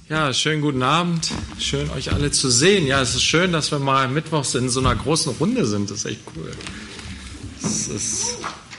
Ja, schönen guten Abend. Schön, euch alle zu sehen. Ja, es ist schön, dass wir mal mittwochs in so einer großen Runde sind. Das ist echt cool. Es ist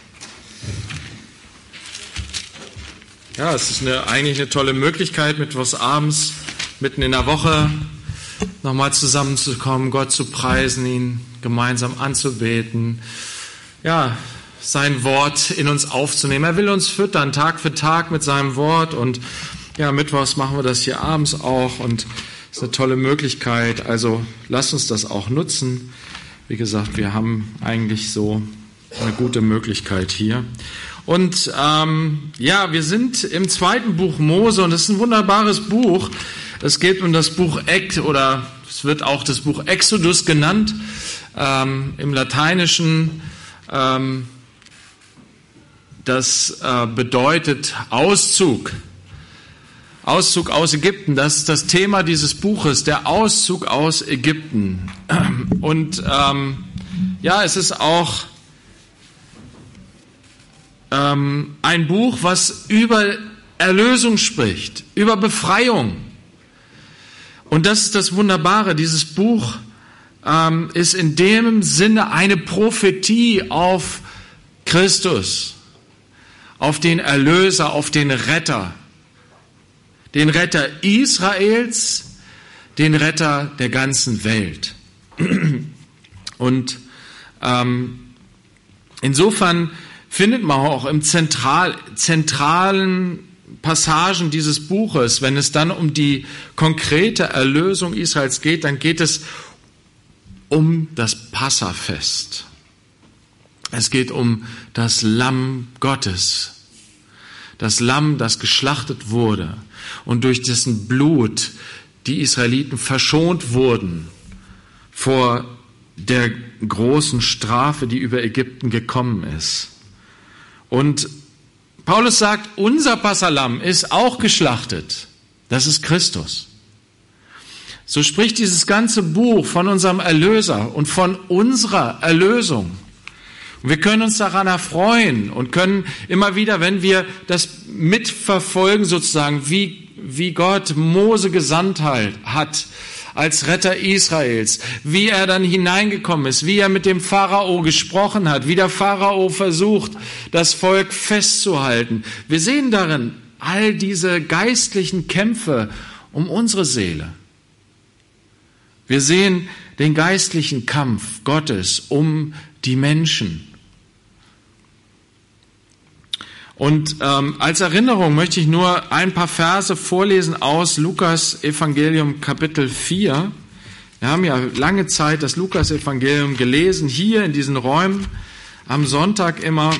eigentlich eine tolle Möglichkeit, mittwochs abends, mitten in der Woche, nochmal zusammenzukommen, Gott zu preisen, ihn gemeinsam anzubeten. Ja, sein Wort in uns aufzunehmen. Er will uns füttern, Tag für Tag mit seinem Wort, und ja, mittwochs machen wir das hier abends auch, und es ist eine tolle Möglichkeit. Also lasst uns das auch nutzen. Wie gesagt, wir haben eigentlich so eine gute Möglichkeit hier. Und wir sind im 2. Buch Mose, und es ist ein wunderbares Buch. Es geht um das Buch es wird auch das Buch Exodus genannt, im Lateinischen. Das bedeutet Auszug aus Ägypten. Das ist das Thema dieses Buches, der Auszug aus Ägypten. Und es ist auch ein Buch, was über Erlösung spricht, über Befreiung. Und das ist das Wunderbare. Dieses Buch ist in dem Sinne eine Prophetie auf Christus, auf den Erlöser, auf den Retter Israels, den Retter der ganzen Welt. Und insofern findet man auch im zentralen Passagen dieses Buches, wenn es dann um die konkrete Erlösung Israels geht, dann geht es um das Passafest. Es geht um das Lamm Gottes, das Lamm, das geschlachtet wurde und durch dessen Blut die Israeliten verschont wurden vor der großen Strafe, die über Ägypten gekommen ist. Und Paulus sagt, unser Passalamm ist auch geschlachtet. Das ist Christus. So spricht dieses ganze Buch von unserem Erlöser und von unserer Erlösung. Und wir können uns daran erfreuen und können immer wieder, wenn wir das mitverfolgen, sozusagen, wie Gott Mose gesandt hat als Retter Israels, wie er dann hineingekommen ist, wie er mit dem Pharao gesprochen hat, wie der Pharao versucht, das Volk festzuhalten. Wir sehen darin all diese geistlichen Kämpfe um unsere Seele. Wir sehen den geistlichen Kampf Gottes um die Menschen. Und als Erinnerung möchte ich nur ein paar Verse vorlesen aus Lukas Evangelium Kapitel 4. Wir haben ja lange Zeit das Lukas Evangelium gelesen, hier in diesen Räumen, am Sonntag immer.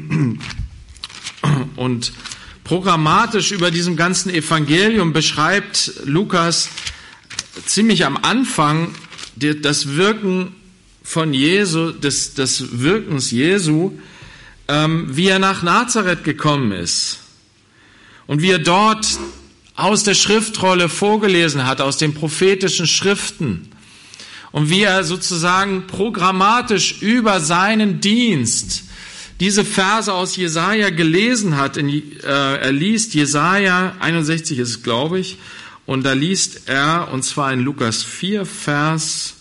Und programmatisch über diesem ganzen Evangelium beschreibt Lukas ziemlich am Anfang das Wirken von Jesu, des Wirkens Jesu, wie er nach Nazareth gekommen ist und wie er dort aus der Schriftrolle vorgelesen hat, aus den prophetischen Schriften, und wie er sozusagen programmatisch über seinen Dienst diese Verse aus Jesaja gelesen hat. Er liest Jesaja 61 ist es, glaube ich, und da liest er, und zwar in Lukas 4, Vers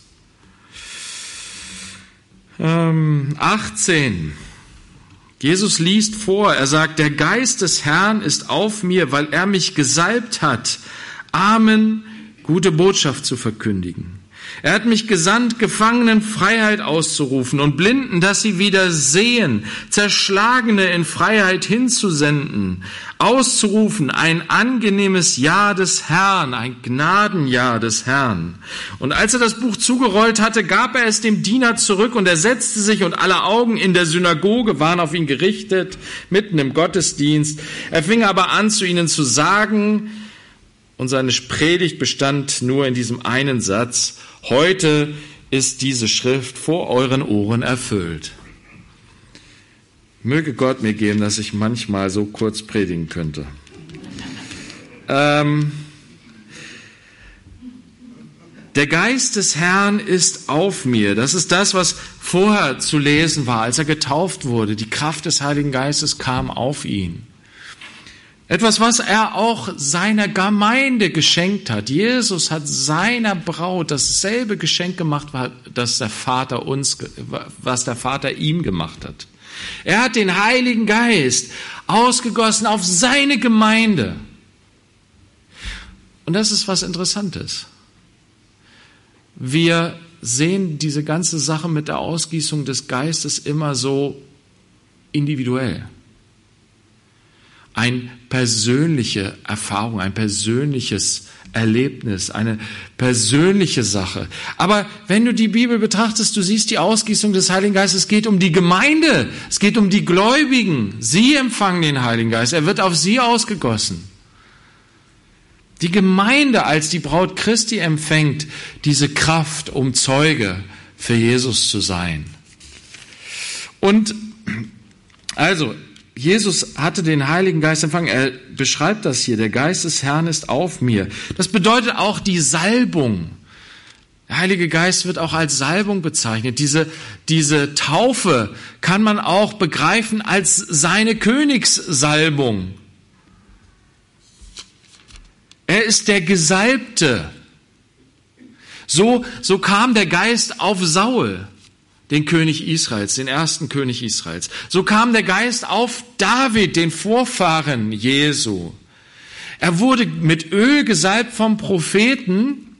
18. Jesus liest vor, er sagt, der Geist des Herrn ist auf mir, weil er mich gesalbt hat, Armen gute Botschaft zu verkündigen. Er hat mich gesandt, Gefangenen Freiheit auszurufen und Blinden, dass sie wieder sehen, Zerschlagene in Freiheit hinzusenden, auszurufen ein angenehmes Jahr des Herrn, ein Gnadenjahr des Herrn. Und als er das Buch zugerollt hatte, gab er es dem Diener zurück, und er setzte sich, und alle Augen in der Synagoge waren auf ihn gerichtet, mitten im Gottesdienst. Er fing aber an, zu ihnen zu sagen, und seine Predigt bestand nur in diesem einen Satz: Heute ist diese Schrift vor euren Ohren erfüllt. Möge Gott mir geben, dass ich manchmal so kurz predigen könnte. Der Geist des Herrn ist auf mir. Das ist das, was vorher zu lesen war, als er getauft wurde. Die Kraft des Heiligen Geistes kam auf ihn. Etwas, was er auch seiner Gemeinde geschenkt hat. Jesus hat seiner Braut dasselbe Geschenk gemacht, was der Vater ihm gemacht hat. Er hat den Heiligen Geist ausgegossen auf seine Gemeinde. Und das ist was Interessantes. Wir sehen diese ganze Sache mit der Ausgießung des Geistes immer so individuell. Eine persönliche Erfahrung, ein persönliches Erlebnis, eine persönliche Sache. Aber wenn du die Bibel betrachtest, du siehst die Ausgießung des Heiligen Geistes, es geht um die Gemeinde, es geht um die Gläubigen. Sie empfangen den Heiligen Geist, er wird auf sie ausgegossen. Die Gemeinde als die Braut Christi empfängt diese Kraft, um Zeuge für Jesus zu sein. Und also, Jesus hatte den Heiligen Geist empfangen. Er beschreibt das hier. Der Geist des Herrn ist auf mir. Das bedeutet auch die Salbung. Der Heilige Geist wird auch als Salbung bezeichnet. Diese Taufe kann man auch begreifen als seine Königssalbung. Er ist der Gesalbte. So kam der Geist auf Saul, den König Israels, den ersten König Israels. So kam der Geist auf David, den Vorfahren Jesu. Er wurde mit Öl gesalbt vom Propheten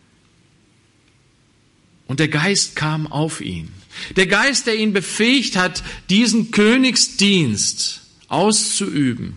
und der Geist kam auf ihn. Der Geist, der ihn befähigt hat, diesen Königsdienst auszuüben.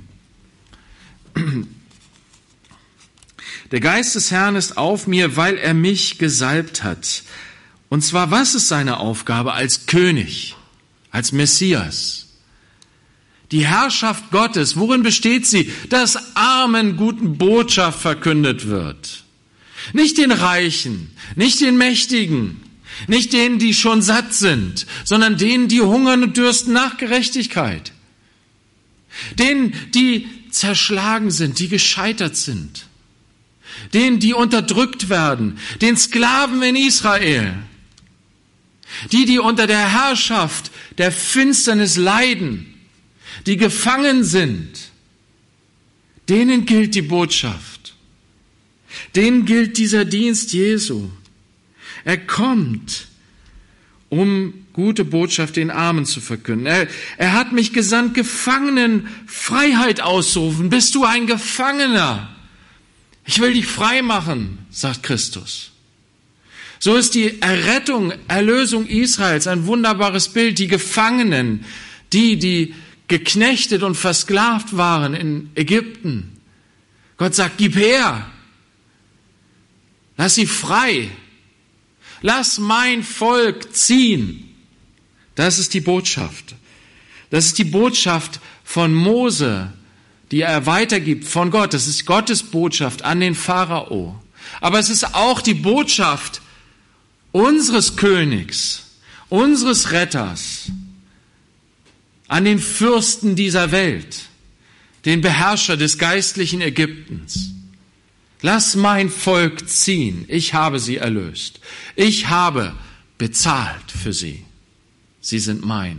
Der Geist des Herrn ist auf mir, weil er mich gesalbt hat. Und zwar, was ist seine Aufgabe als König, als Messias? Die Herrschaft Gottes, worin besteht sie? Dass Armen guten Botschaft verkündet wird. Nicht den Reichen, nicht den Mächtigen, nicht denen, die schon satt sind, sondern denen, die hungern und dürsten nach Gerechtigkeit. Denen, die zerschlagen sind, die gescheitert sind. Denen, die unterdrückt werden, den Sklaven in Israel. Die unter der Herrschaft der Finsternis leiden, die gefangen sind, denen gilt die Botschaft. Denen gilt dieser Dienst Jesu. Er kommt, um gute Botschaft den Armen zu verkünden. Er hat mich gesandt, Gefangenen Freiheit auszurufen. Bist du ein Gefangener? Ich will dich frei machen, sagt Christus. So ist die Erlösung Israels ein wunderbares Bild. Die Gefangenen, die geknechtet und versklavt waren in Ägypten. Gott sagt, gib her. Lass sie frei. Lass mein Volk ziehen. Das ist die Botschaft. Das ist die Botschaft von Mose, die er weitergibt von Gott. Das ist Gottes Botschaft an den Pharao. Aber es ist auch die Botschaft unseres Königs, unseres Retters, an den Fürsten dieser Welt, den Beherrscher des geistlichen Ägyptens. Lass mein Volk ziehen, ich habe sie erlöst. Ich habe bezahlt für sie. Sie sind mein.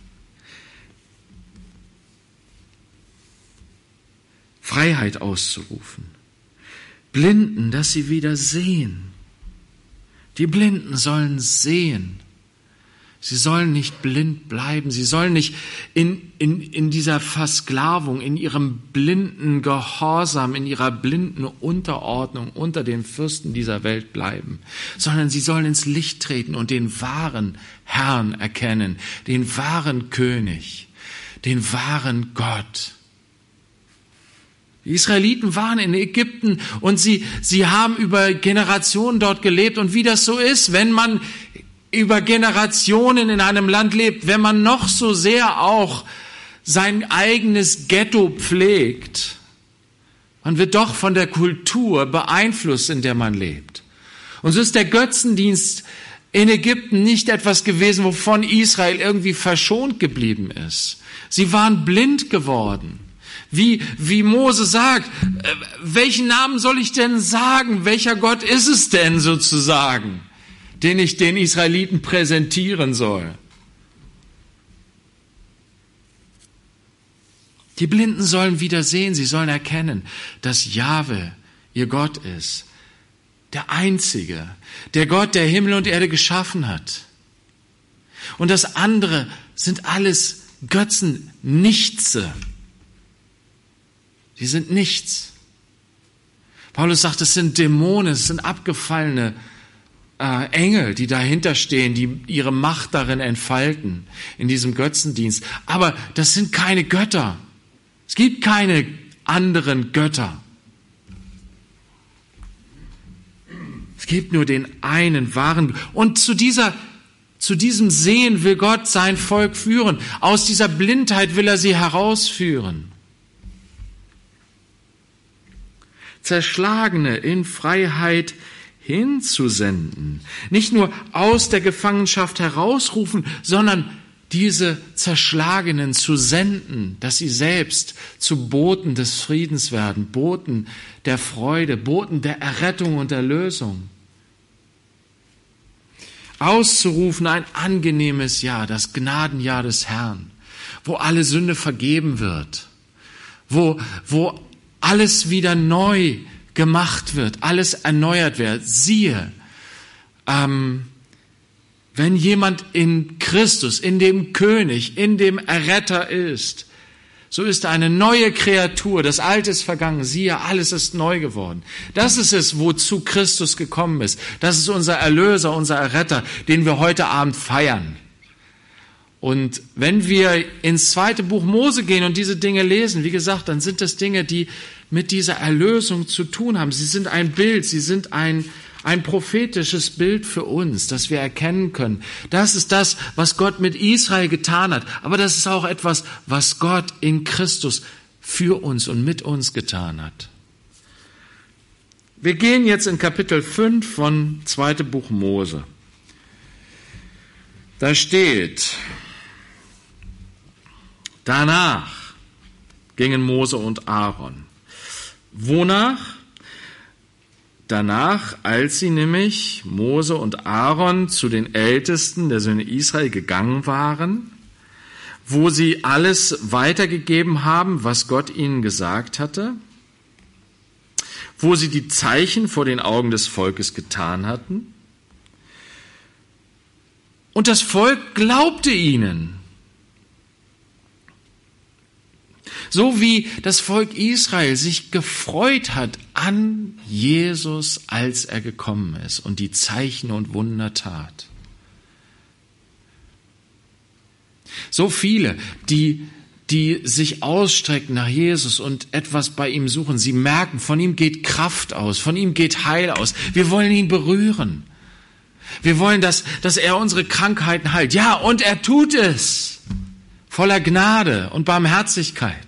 Freiheit auszurufen. Blinden, dass sie wieder sehen. Die Blinden sollen sehen. Sie sollen nicht blind bleiben. Sie sollen nicht in dieser Versklavung, in ihrem blinden Gehorsam, in ihrer blinden Unterordnung unter den Fürsten dieser Welt bleiben, sondern sie sollen ins Licht treten und den wahren Herrn erkennen, den wahren König, den wahren Gott. Die Israeliten waren in Ägypten und sie haben über Generationen dort gelebt. Und wie das so ist, wenn man über Generationen in einem Land lebt, wenn man noch so sehr auch sein eigenes Ghetto pflegt, man wird doch von der Kultur beeinflusst, in der man lebt. Und so ist der Götzendienst in Ägypten nicht etwas gewesen, wovon Israel irgendwie verschont geblieben ist. Sie waren blind geworden. Wie Mose sagt, welchen Namen soll ich denn sagen? Welcher Gott ist es denn sozusagen, den ich den Israeliten präsentieren soll? Die Blinden sollen wieder sehen, sie sollen erkennen, dass Jahwe ihr Gott ist. Der Einzige, der Gott, der Himmel und Erde geschaffen hat. Und das andere sind alles Götzen, Nichtse. Die sind nichts. Paulus sagt, es sind Dämonen, es sind abgefallene Engel, die dahinter stehen, die ihre Macht darin entfalten, in diesem Götzendienst. Aber das sind keine Götter. Es gibt keine anderen Götter. Es gibt nur den einen wahren. Und zu diesem Sehen will Gott sein Volk führen. Aus dieser Blindheit will er sie herausführen. Zerschlagene in Freiheit hinzusenden. Nicht nur aus der Gefangenschaft herausrufen, sondern diese Zerschlagenen zu senden, dass sie selbst zu Boten des Friedens werden, Boten der Freude, Boten der Errettung und Erlösung. Auszurufen ein angenehmes Jahr, das Gnadenjahr des Herrn, wo alle Sünde vergeben wird, wo alles wieder neu gemacht wird, alles erneuert wird. Siehe, wenn jemand in Christus, in dem König, in dem Erretter ist, so ist er eine neue Kreatur. Das Alte ist vergangen. Siehe, alles ist neu geworden. Das ist es, wozu Christus gekommen ist. Das ist unser Erlöser, unser Erretter, den wir heute Abend feiern. Und wenn wir ins 2. Buch Mose gehen und diese Dinge lesen, wie gesagt, dann sind das Dinge, die mit dieser Erlösung zu tun haben. Sie sind ein Bild, sie sind ein prophetisches Bild für uns, dass wir erkennen können. Das ist das, was Gott mit Israel getan hat. Aber das ist auch etwas, was Gott in Christus für uns und mit uns getan hat. Wir gehen jetzt in Kapitel 5 von 2. Buch Mose. Da steht: Danach gingen Mose und Aaron. Wonach? Danach, als sie nämlich, Mose und Aaron, zu den Ältesten der Söhne Israel gegangen waren, wo sie alles weitergegeben haben, was Gott ihnen gesagt hatte, wo sie die Zeichen vor den Augen des Volkes getan hatten. Und das Volk glaubte ihnen. So wie das Volk Israel sich gefreut hat an Jesus, als er gekommen ist und die Zeichen und Wunder tat. So viele, die sich ausstrecken nach Jesus und etwas bei ihm suchen, sie merken, von ihm geht Kraft aus, von ihm geht Heil aus. Wir wollen ihn berühren. Wir wollen, dass er unsere Krankheiten heilt. Ja, und er tut es. Voller Gnade und Barmherzigkeit.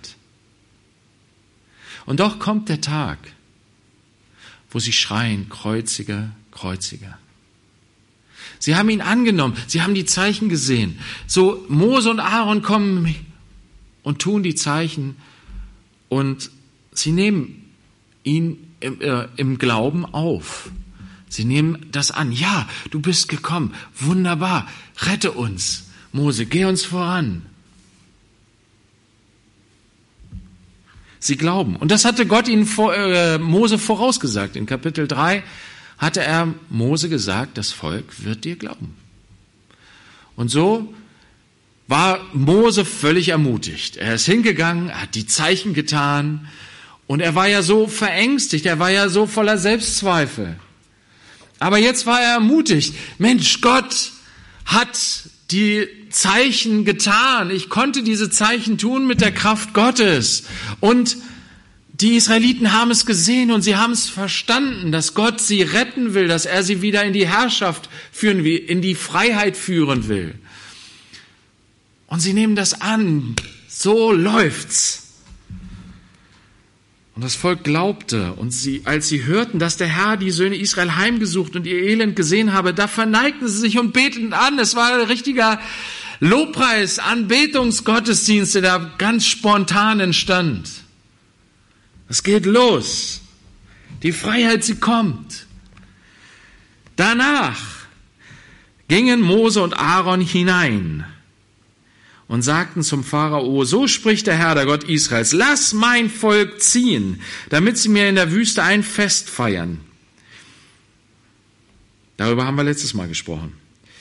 Und doch kommt der Tag, wo sie schreien, Kreuziger, Kreuziger. Sie haben ihn angenommen, sie haben die Zeichen gesehen. So Mose und Aaron kommen und tun die Zeichen und sie nehmen ihn im Glauben auf. Sie nehmen das an. Ja, du bist gekommen. Wunderbar. Rette uns. Mose, geh uns voran. Sie glauben. Und das hatte Gott ihnen Mose vorausgesagt. In Kapitel 3 hatte er Mose gesagt, das Volk wird dir glauben. Und so war Mose völlig ermutigt. Er ist hingegangen, er hat die Zeichen getan und er war ja so verängstigt, er war ja so voller Selbstzweifel. Aber jetzt war er ermutigt. Mensch, Gott hat die Zeichen getan. Ich konnte diese Zeichen tun mit der Kraft Gottes. Und die Israeliten haben es gesehen und sie haben es verstanden, dass Gott sie retten will, dass er sie wieder in die Herrschaft führen will, in die Freiheit führen will. Und sie nehmen das an. So läuft's. Und das Volk glaubte, und als sie hörten, dass der Herr die Söhne Israel heimgesucht und ihr Elend gesehen habe, da verneigten sie sich und beteten an. Es war ein richtiger Lobpreis, Anbetungsgottesdienst, der da ganz spontan entstand. Es geht los. Die Freiheit, sie kommt. Danach gingen Mose und Aaron hinein und sagten zum Pharao, so spricht der Herr, der Gott Israels, lass mein Volk ziehen, damit sie mir in der Wüste ein Fest feiern. Darüber haben wir letztes Mal gesprochen.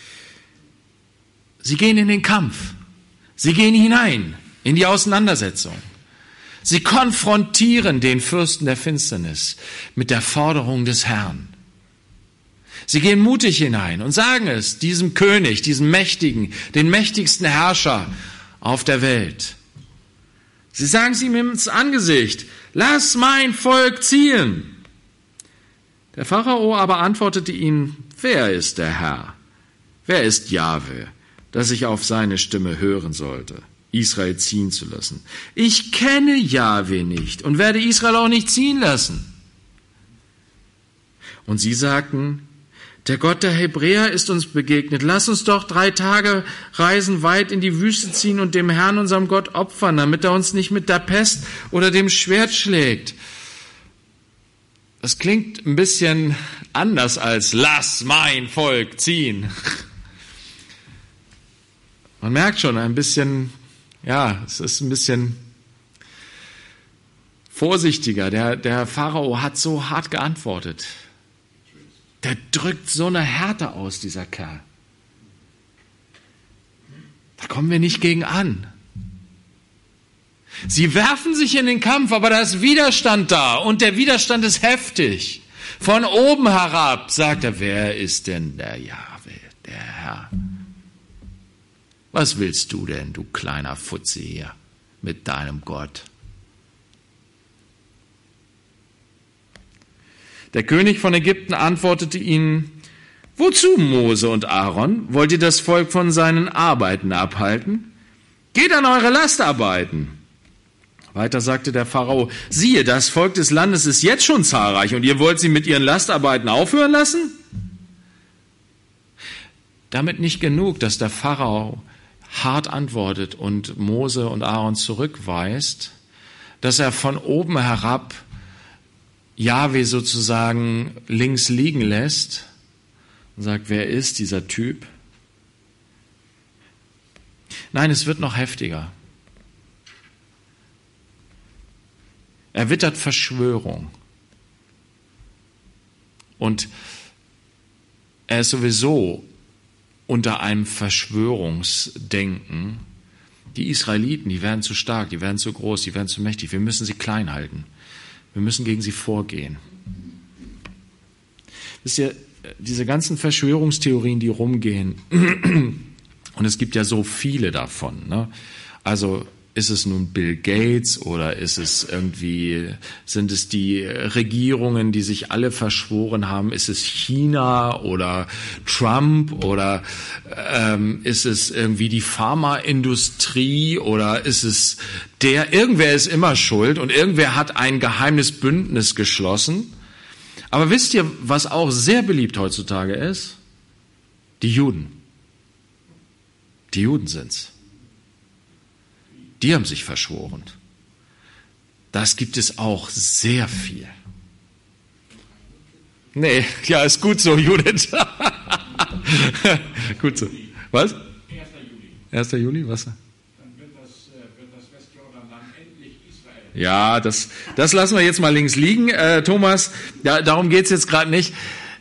Sie gehen in den Kampf. Sie gehen hinein in die Auseinandersetzung. Sie konfrontieren den Fürsten der Finsternis mit der Forderung des Herrn. Sie gehen mutig hinein und sagen es diesem König, diesem Mächtigen, den mächtigsten Herrscher auf der Welt. Sie sagen es ihm ins Angesicht, lass mein Volk ziehen. Der Pharao aber antwortete ihnen, wer ist der Herr? Wer ist Jahwe, dass ich auf seine Stimme hören sollte, Israel ziehen zu lassen? Ich kenne Jahwe nicht und werde Israel auch nicht ziehen lassen. Und sie sagten, der Gott der Hebräer ist uns begegnet. Lass uns doch 3 Tage Reisen weit in die Wüste ziehen und dem Herrn, unserem Gott, opfern, damit er uns nicht mit der Pest oder dem Schwert schlägt. Das klingt ein bisschen anders als lass mein Volk ziehen. Man merkt schon ein bisschen, ja, es ist ein bisschen vorsichtiger. Der Pharao hat so hart geantwortet. Der drückt so eine Härte aus, dieser Kerl. Da kommen wir nicht gegen an. Sie werfen sich in den Kampf, aber da ist Widerstand da und der Widerstand ist heftig. Von oben herab sagt er, wer ist denn der Jahwe, der Herr? Was willst du denn, du kleiner Futzi hier, mit deinem Gott? Der König von Ägypten antwortete ihnen, wozu, Mose und Aaron? Wollt ihr das Volk von seinen Arbeiten abhalten? Geht an eure Lastarbeiten. Weiter sagte der Pharao, siehe, das Volk des Landes ist jetzt schon zahlreich und ihr wollt sie mit ihren Lastarbeiten aufhören lassen? Damit nicht genug, dass der Pharao hart antwortet und Mose und Aaron zurückweist, dass er von oben herab Jahwe sozusagen links liegen lässt und sagt, wer ist dieser Typ? Nein, es wird noch heftiger. Er wittert Verschwörung. Und er ist sowieso unter einem Verschwörungsdenken. Die Israeliten, die werden zu stark, die werden zu groß, die werden zu mächtig. Wir müssen sie klein halten. Wir müssen gegen sie vorgehen. Wisst ihr, diese ganzen Verschwörungstheorien, die rumgehen, und es gibt ja so viele davon, ne? Also ist es nun Bill Gates oder sind es die Regierungen, die sich alle verschworen haben? Ist es China oder Trump oder ist es irgendwie die Pharmaindustrie oder ist es irgendwer ist immer schuld und irgendwer hat ein geheimes Bündnis geschlossen. Aber wisst ihr, was auch sehr beliebt heutzutage ist? Die Juden. Die Juden sind's. Die haben sich verschworen. Das gibt es auch sehr viel. Nee, ja, ist gut so, Judith. Gut so. Was? 1. Juli. 1. Juli, was? Dann wird das Westjordanland endlich Israel. Ja, das lassen wir jetzt mal links liegen, Thomas. Ja, darum geht's jetzt gerade nicht.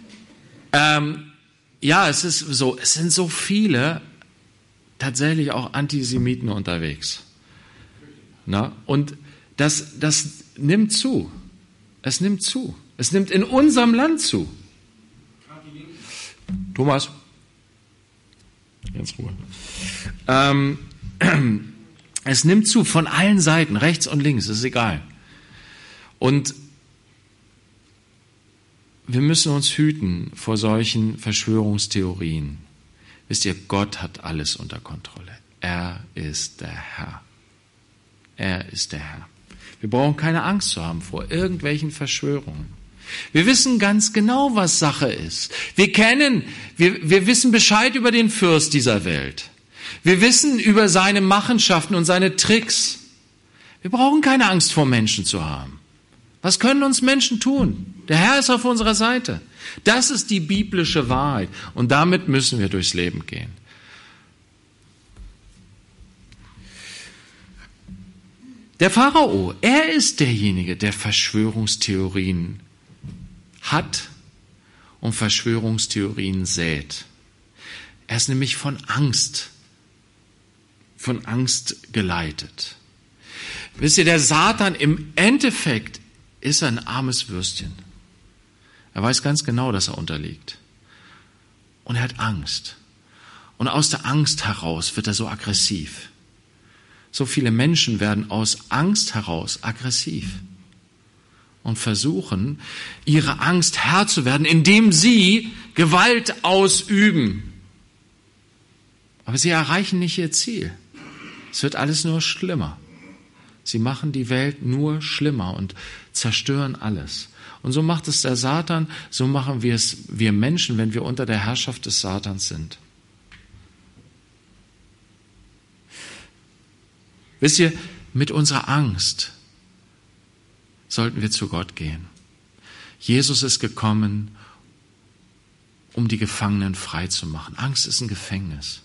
Ja, es sind so viele tatsächlich auch Antisemiten unterwegs. Na, und das nimmt zu. Es nimmt zu. Es nimmt in unserem Land zu. Thomas, ganz Ruhe. Es nimmt zu von allen Seiten, rechts und links, ist egal. Und wir müssen uns hüten vor solchen Verschwörungstheorien. Wisst ihr, Gott hat alles unter Kontrolle. Er ist der Herr. Er ist der Herr. Wir brauchen keine Angst zu haben vor irgendwelchen Verschwörungen. Wir wissen ganz genau, was Sache ist. Wir wissen Bescheid über den Fürst dieser Welt. Wir wissen über seine Machenschaften und seine Tricks. Wir brauchen keine Angst vor Menschen zu haben. Was können uns Menschen tun? Der Herr ist auf unserer Seite. Das ist die biblische Wahrheit. Und damit müssen wir durchs Leben gehen. Der Pharao, er ist derjenige, der Verschwörungstheorien hat und Verschwörungstheorien sät. Er ist nämlich von Angst geleitet. Wisst ihr, der Satan im Endeffekt ist ein armes Würstchen. Er weiß ganz genau, dass er unterliegt. Und er hat Angst. Und aus der Angst heraus wird er so aggressiv. So viele Menschen werden aus Angst heraus aggressiv und versuchen, ihre Angst Herr zu werden, indem sie Gewalt ausüben. Aber sie erreichen nicht ihr Ziel. Es wird alles nur schlimmer. Sie machen die Welt nur schlimmer und zerstören alles. Und so macht es der Satan, so machen wir es, wir Menschen, wenn wir unter der Herrschaft des Satans sind. Wisst ihr, mit unserer Angst sollten wir zu Gott gehen. Jesus ist gekommen, um die Gefangenen frei zu machen. Angst ist ein Gefängnis.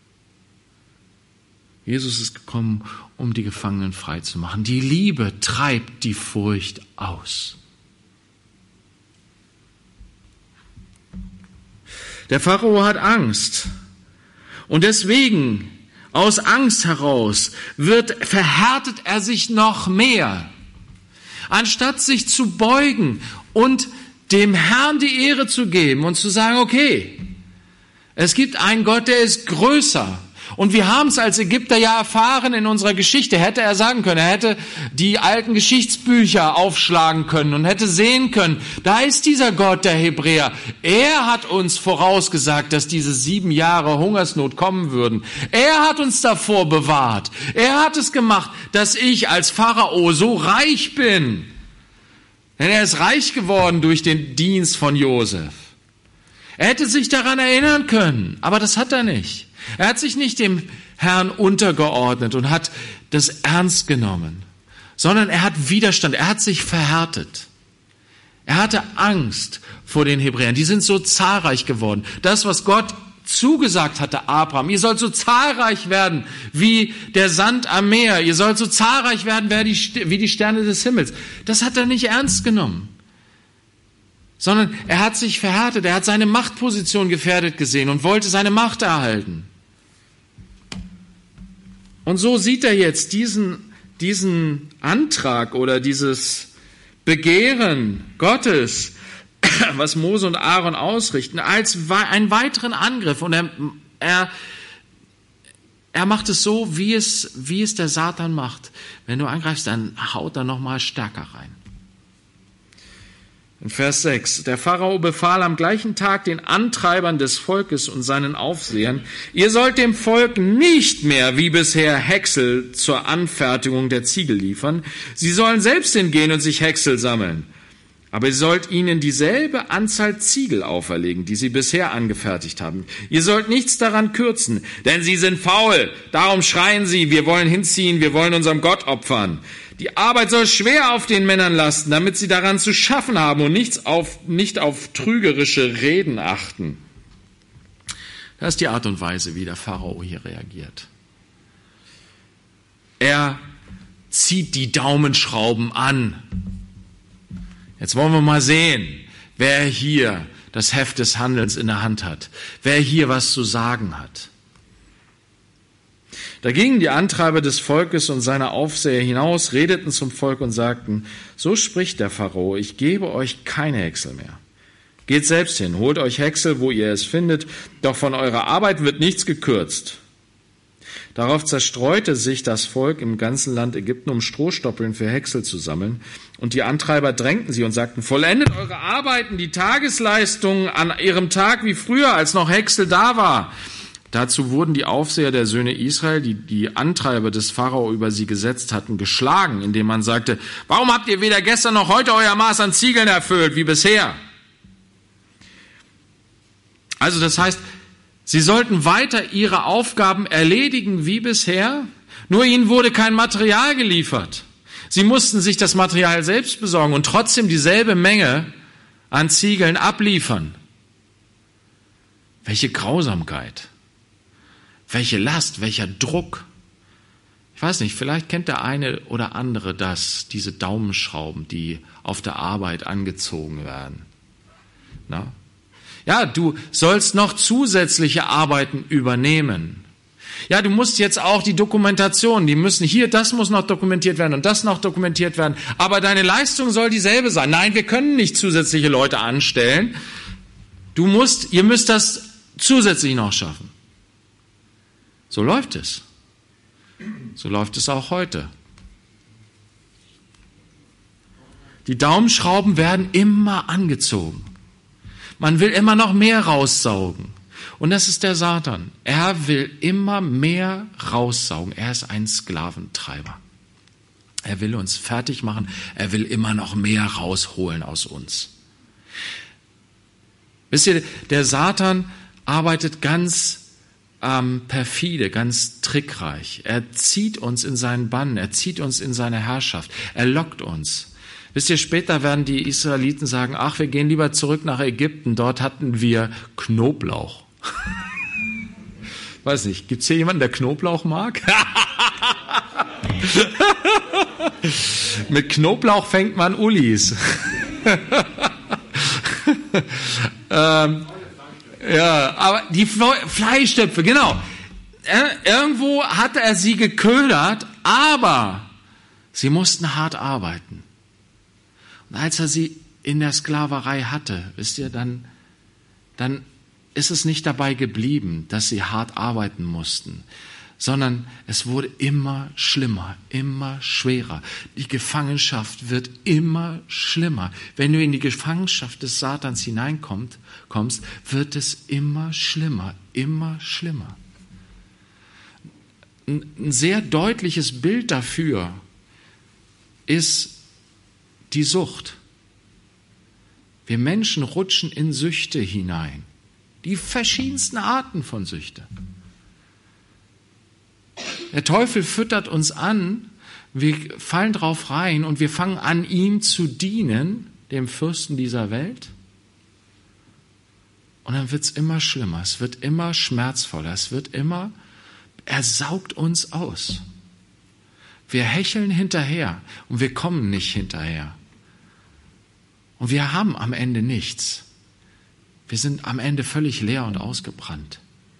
Jesus ist gekommen, um die Gefangenen frei zu machen. Die Liebe treibt die Furcht aus. Der Pharao hat Angst. Und deswegen, aus Angst heraus, verhärtet er sich noch mehr. Anstatt sich zu beugen und dem Herrn die Ehre zu geben und zu sagen, okay, es gibt einen Gott, der ist größer. Und wir haben es als Ägypter ja erfahren in unserer Geschichte. Hätte er sagen können, er hätte die alten Geschichtsbücher aufschlagen können und hätte sehen können, da ist dieser Gott der Hebräer. Er hat uns vorausgesagt, dass diese 7 Jahre Hungersnot kommen würden. Er hat uns davor bewahrt. Er hat es gemacht, dass ich als Pharao so reich bin. Denn er ist reich geworden durch den Dienst von Josef. Er hätte sich daran erinnern können, aber das hat er nicht. Er hat sich nicht dem Herrn untergeordnet und hat das ernst genommen, sondern er hat Widerstand, er hat sich verhärtet. Er hatte Angst vor den Hebräern, die sind so zahlreich geworden. Das, was Gott zugesagt hatte, Abraham, ihr sollt so zahlreich werden wie der Sand am Meer, ihr sollt so zahlreich werden wie die Sterne des Himmels. Das hat er nicht ernst genommen. Sondern er hat sich verhärtet, er hat seine Machtposition gefährdet gesehen und wollte seine Macht erhalten. Und so sieht er jetzt diesen Antrag oder dieses Begehren Gottes, was Mose und Aaron ausrichten, als einen weiteren Angriff. Und er macht es so, wie es der Satan macht. Wenn du angreifst, dann haut er noch mal stärker rein. In Vers 6, der Pharao befahl am gleichen Tag den Antreibern des Volkes und seinen Aufsehern, ihr sollt dem Volk nicht mehr wie bisher Häcksel zur Anfertigung der Ziegel liefern, sie sollen selbst hingehen und sich Häcksel sammeln. Aber ihr sollt ihnen dieselbe Anzahl Ziegel auferlegen, die sie bisher angefertigt haben. Ihr sollt nichts daran kürzen, denn sie sind faul. Darum schreien sie, wir wollen hinziehen, wir wollen unserem Gott opfern. Die Arbeit soll schwer auf den Männern lasten, damit sie daran zu schaffen haben und nicht auf trügerische Reden achten. Das ist die Art und Weise, wie der Pharao hier reagiert. Er zieht die Daumenschrauben an. Jetzt wollen wir mal sehen, wer hier das Heft des Handelns in der Hand hat, wer hier was zu sagen hat. Da gingen die Antreiber des Volkes und seine Aufseher hinaus, redeten zum Volk und sagten, so spricht der Pharao, ich gebe euch keine Häcksel mehr. Geht selbst hin, holt euch Häcksel, wo ihr es findet, doch von eurer Arbeit wird nichts gekürzt. Darauf zerstreute sich das Volk im ganzen Land Ägypten, um Strohstoppeln für Häcksel zu sammeln. Und die Antreiber drängten sie und sagten, vollendet eure Arbeiten, die Tagesleistungen an ihrem Tag wie früher, als noch Häcksel da war. Dazu wurden die Aufseher der Söhne Israel, die Antreiber des Pharao über sie gesetzt hatten, geschlagen, indem man sagte, warum habt ihr weder gestern noch heute euer Maß an Ziegeln erfüllt, wie bisher? Also das heißt, sie sollten weiter ihre Aufgaben erledigen wie bisher, nur ihnen wurde kein Material geliefert. Sie mussten sich das Material selbst besorgen und trotzdem dieselbe Menge an Ziegeln abliefern. Welche Grausamkeit! Welche Last, welcher Druck, Ich weiß nicht, vielleicht kennt der eine oder andere diese Daumenschrauben, die auf der Arbeit angezogen werden. Na? Ja, du sollst noch zusätzliche Arbeiten übernehmen. Ja, du musst jetzt auch die Dokumentation, das muss noch dokumentiert werden und das noch dokumentiert werden. Aber deine Leistung soll dieselbe sein. Nein, wir können nicht zusätzliche Leute anstellen. Ihr müsst das zusätzlich noch schaffen. So läuft es. So läuft es auch heute. Die Daumenschrauben werden immer angezogen. Man will immer noch mehr raussaugen. Und das ist der Satan. Er will immer mehr raussaugen. Er ist ein Sklaventreiber. Er will uns fertig machen. Er will immer noch mehr rausholen aus uns. Wisst ihr, der Satan arbeitet ganz perfide, ganz trickreich. Er zieht uns in seinen Bann. Er zieht uns in seine Herrschaft. Er lockt uns. Wisst ihr, später werden die Israeliten sagen, ach, wir gehen lieber zurück nach Ägypten. Dort hatten wir Knoblauch. Weiß nicht, gibt's hier jemanden, der Knoblauch mag? Mit Knoblauch fängt man Ulis. Ja, aber die Fleischtöpfe, genau. Irgendwo hatte er sie geködert, aber sie mussten hart arbeiten. Und als er sie in der Sklaverei hatte, wisst ihr, dann ist es nicht dabei geblieben, dass sie hart arbeiten mussten, sondern es wurde immer schlimmer, immer schwerer. Die Gefangenschaft wird immer schlimmer. Wenn du in die Gefangenschaft des Satans hineinkommst, wird es immer schlimmer, immer schlimmer. Ein sehr deutliches Bild dafür ist die Sucht. Wir Menschen rutschen in Süchte hinein. Die verschiedensten Arten von Süchte. Der Teufel füttert uns an, wir fallen drauf rein und wir fangen an, ihm zu dienen, dem Fürsten dieser Welt. Und dann wird es immer schlimmer, es wird immer schmerzvoller, er saugt uns aus. Wir hecheln hinterher und wir kommen nicht hinterher. Und wir haben am Ende nichts. Wir sind am Ende völlig leer und ausgebrannt.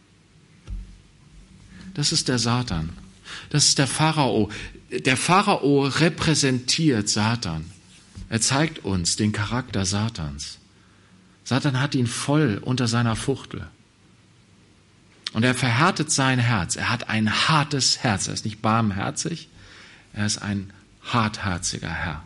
Das ist der Satan. Das ist der Pharao. Der Pharao repräsentiert Satan. Er zeigt uns den Charakter Satans. Satan hat ihn voll unter seiner Fuchtel. Und er verhärtet sein Herz. Er hat ein hartes Herz. Er ist nicht barmherzig. Er ist ein hartherziger Herr.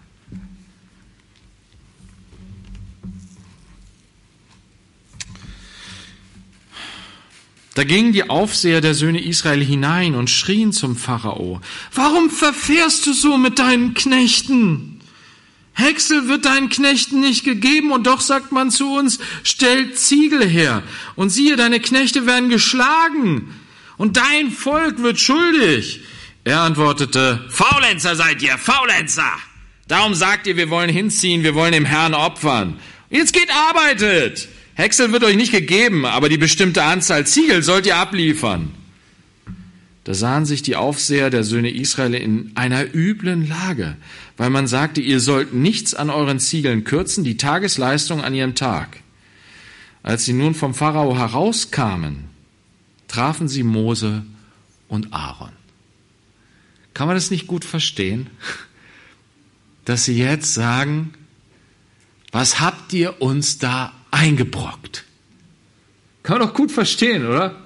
Da gingen die Aufseher der Söhne Israel hinein und schrien zum Pharao: Warum verfährst du so mit deinen Knechten? Häcksel wird deinen Knechten nicht gegeben, und doch sagt man zu uns: Stellt Ziegel her. Und siehe, deine Knechte werden geschlagen, und dein Volk wird schuldig. Er antwortete: Faulenzer seid ihr, Faulenzer! Darum sagt ihr, wir wollen hinziehen, wir wollen dem Herrn opfern. Und jetzt geht, arbeitet! Häcksel wird euch nicht gegeben, aber die bestimmte Anzahl Ziegel sollt ihr abliefern. Da sahen sich die Aufseher der Söhne Israel in einer üblen Lage, weil man sagte, ihr sollt nichts an euren Ziegeln kürzen, die Tagesleistung an ihrem Tag. Als sie nun vom Pharao herauskamen, trafen sie Mose und Aaron. Kann man das nicht gut verstehen, dass sie jetzt sagen: Was habt ihr uns da eingebrockt? Kann man doch gut verstehen, oder?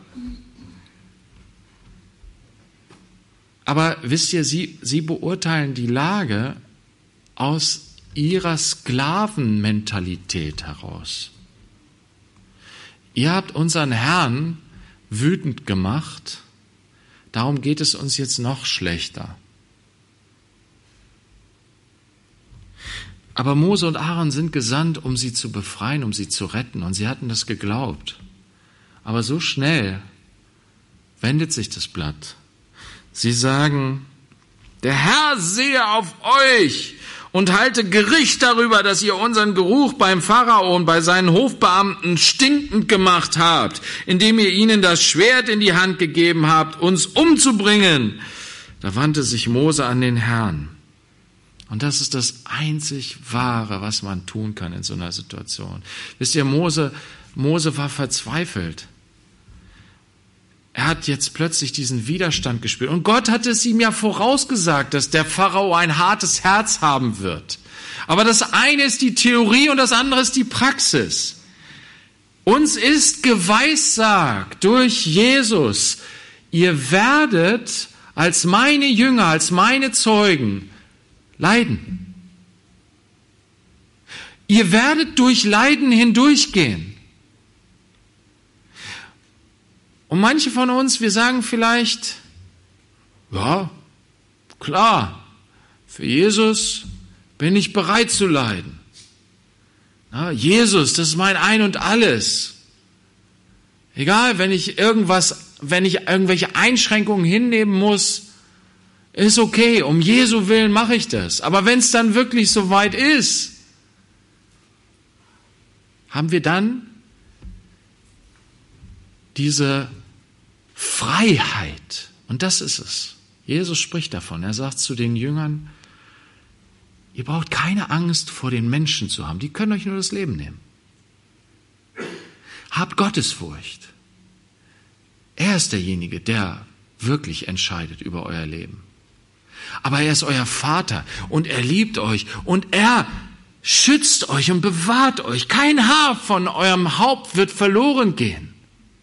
Aber wisst ihr, sie beurteilen die Lage aus ihrer Sklavenmentalität heraus. Ihr habt unseren Herrn wütend gemacht, darum geht es uns jetzt noch schlechter. Aber Mose und Aaron sind gesandt, um sie zu befreien, um sie zu retten. Und sie hatten das geglaubt. Aber so schnell wendet sich das Blatt. Sie sagen: Der Herr sehe auf euch und halte Gericht darüber, dass ihr unseren Geruch beim Pharao und bei seinen Hofbeamten stinkend gemacht habt, indem ihr ihnen das Schwert in die Hand gegeben habt, uns umzubringen. Da wandte sich Mose an den Herrn. Und das ist das einzig Wahre, was man tun kann in so einer Situation. Wisst ihr, Mose war verzweifelt. Er hat jetzt plötzlich diesen Widerstand gespürt. Und Gott hat es ihm ja vorausgesagt, dass der Pharao ein hartes Herz haben wird. Aber das eine ist die Theorie und das andere ist die Praxis. Uns ist geweissagt durch Jesus, ihr werdet als meine Jünger, als meine Zeugen leiden. Ihr werdet durch Leiden hindurchgehen. Und manche von uns, wir sagen vielleicht, ja, klar, für Jesus bin ich bereit zu leiden. Ja, Jesus, das ist mein Ein und Alles. Egal, wenn ich irgendwelche Einschränkungen hinnehmen muss, ist okay, um Jesu Willen mache ich das. Aber wenn es dann wirklich so weit ist, haben wir dann diese Freiheit. Und das ist es. Jesus spricht davon. Er sagt zu den Jüngern, ihr braucht keine Angst vor den Menschen zu haben. Die können euch nur das Leben nehmen. Habt Gottesfurcht. Er ist derjenige, der wirklich entscheidet über euer Leben. Aber er ist euer Vater und er liebt euch und er schützt euch und bewahrt euch. Kein Haar von eurem Haupt wird verloren gehen.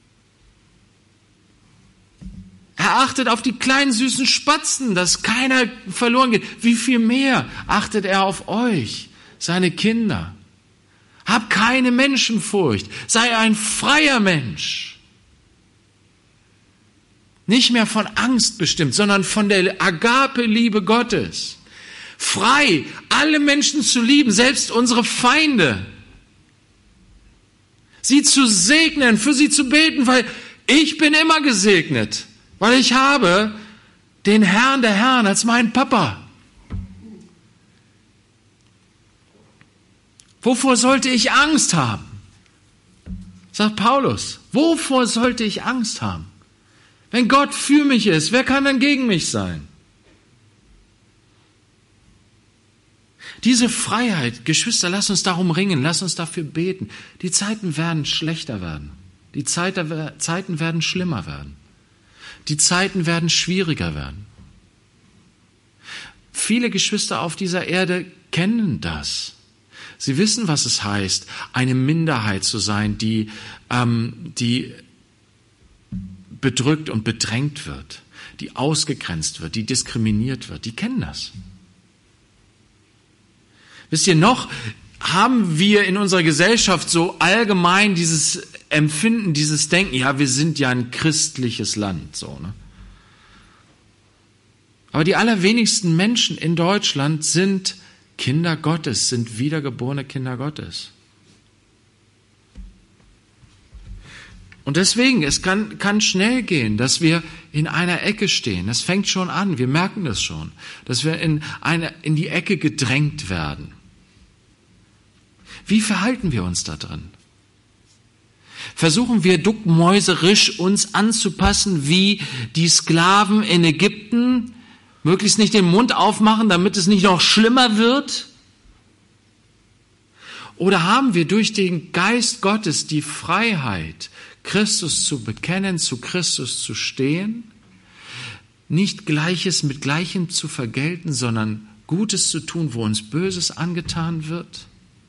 Er achtet auf die kleinen süßen Spatzen, dass keiner verloren geht. Wie viel mehr achtet er auf euch, seine Kinder? Hab keine Menschenfurcht. Sei ein freier Mensch. Nicht mehr von Angst bestimmt, sondern von der Agape-Liebe Gottes. Frei, alle Menschen zu lieben, selbst unsere Feinde. Sie zu segnen, für sie zu beten, weil ich bin immer gesegnet. Weil ich habe den Herrn der Herren als meinen Papa. Wovor sollte ich Angst haben? Sagt Paulus, wovor sollte ich Angst haben? Wenn Gott für mich ist, wer kann dann gegen mich sein? Diese Freiheit, Geschwister, lasst uns darum ringen, lasst uns dafür beten. Die Zeiten werden schlechter werden. Die Zeiten werden schlimmer werden. Die Zeiten werden schwieriger werden. Viele Geschwister auf dieser Erde kennen das. Sie wissen, was es heißt, eine Minderheit zu sein, die bedrückt und bedrängt wird, die ausgegrenzt wird, die diskriminiert wird. Die kennen das. Wisst ihr, noch haben wir in unserer Gesellschaft so allgemein dieses Empfinden, dieses Denken, ja, wir sind ja ein christliches Land, so, ne? Aber die allerwenigsten Menschen in Deutschland sind Kinder Gottes, sind wiedergeborene Kinder Gottes. Und deswegen, es kann schnell gehen, dass wir in einer Ecke stehen. Das fängt schon an, wir merken das schon, dass wir in die Ecke gedrängt werden. Wie verhalten wir uns da drin? Versuchen wir duckmäuserisch uns anzupassen wie die Sklaven in Ägypten, möglichst nicht den Mund aufmachen, damit es nicht noch schlimmer wird? Oder haben wir durch den Geist Gottes die Freiheit, Christus zu bekennen, zu Christus zu stehen, nicht Gleiches mit Gleichem zu vergelten, sondern Gutes zu tun, wo uns Böses angetan wird?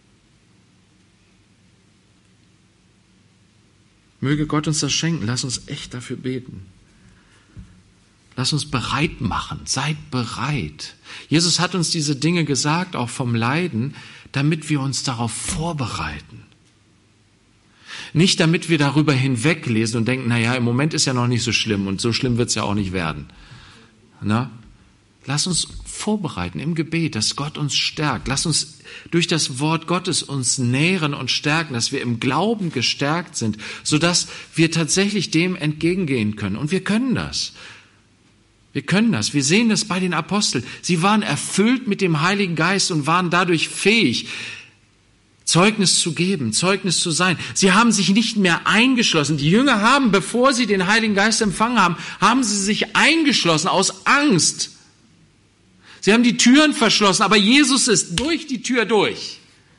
Möge Gott uns das schenken. Lass uns echt dafür beten. Lass uns bereit machen. Seid bereit. Jesus hat uns diese Dinge gesagt, auch vom Leiden, damit wir uns darauf vorbereiten. Nicht, damit wir darüber hinweglesen und denken, naja, im Moment ist ja noch nicht so schlimm und so schlimm wird es ja auch nicht werden. Na? Lass uns vorbereiten im Gebet, dass Gott uns stärkt. Lass uns durch das Wort Gottes uns nähren und stärken, dass wir im Glauben gestärkt sind, sodass wir tatsächlich dem entgegengehen können. Und wir können das. Wir können das. Wir sehen das bei den Aposteln. Sie waren erfüllt mit dem Heiligen Geist und waren dadurch fähig, Zeugnis zu geben, Zeugnis zu sein. Sie haben sich nicht mehr eingeschlossen. Die Jünger haben, bevor sie den Heiligen Geist empfangen haben, haben sie sich eingeschlossen aus Angst. Sie haben die Türen verschlossen, aber Jesus ist durch die Tür durch.